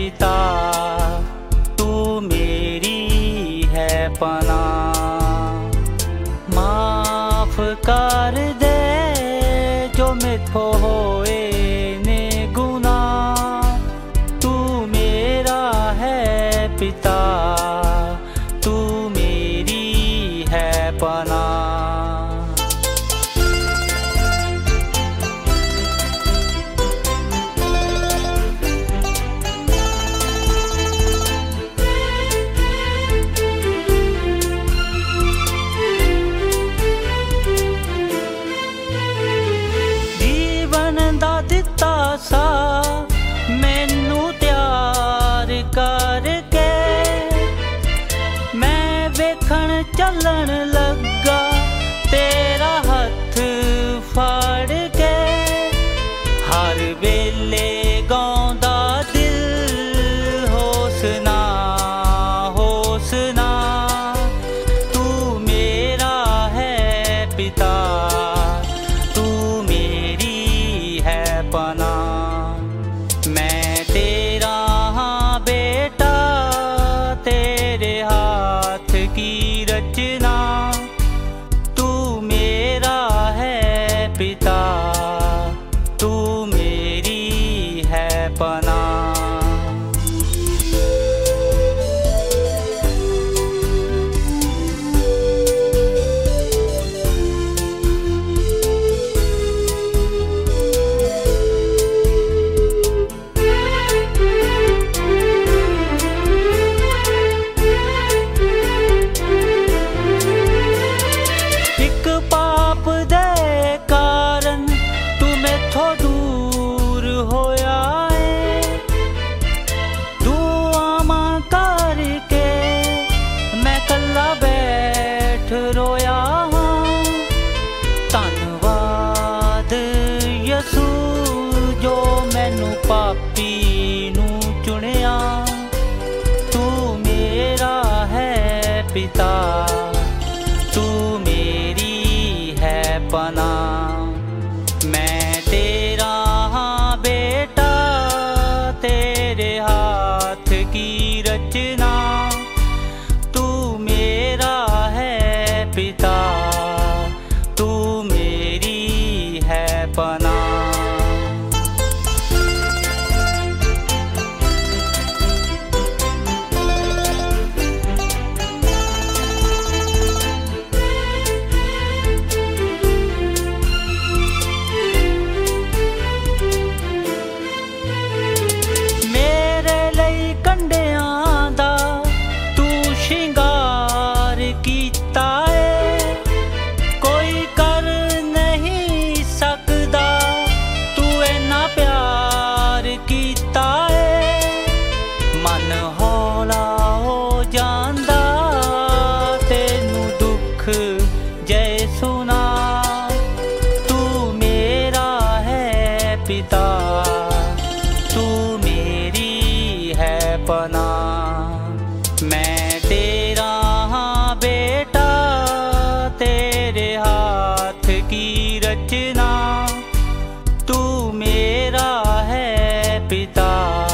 पिता, तू मेरी है पनाह। माफ कर दे जो मिथो होए ने गुनाह, तू मेरा है पिता, तू मेरी है पनाह। सा मैनू त्यार करके मैं वेखण चलन लगा, तेरा हथ फड़ के। हर वेले गाउंदा दिल होसना होसना, तू मेरा है पिता, तू मेरी है पनाह। मैं तेरा हाँ बेटा, तेरे हाथ की रचना, तू मेरा है पिता, तू मेरी है पनाह। दूर होया है दुआवां करके, मैं कल्ला बैठ रोया हाँ। धन्नवाद यसू जो मैनू पापी नू चुनिया, तू मेरा है पिता, तू मेरी है पनाह। मैं तेरा हाँ बेटा, तेरे हाथ की रचना, तू मेरा है पिता, तू मेरी है पनाह। कोई कर नहीं सकदा, तू इन्ना प्यार कीता है। मन हौला हो जांदा तेनू दुख जय सुना, तू मेरा है पिता, तू मेरी है पनाह। मैं तेरा हाँ बेटा, तेरे हाथ की रचना, तू मेरा है पिता।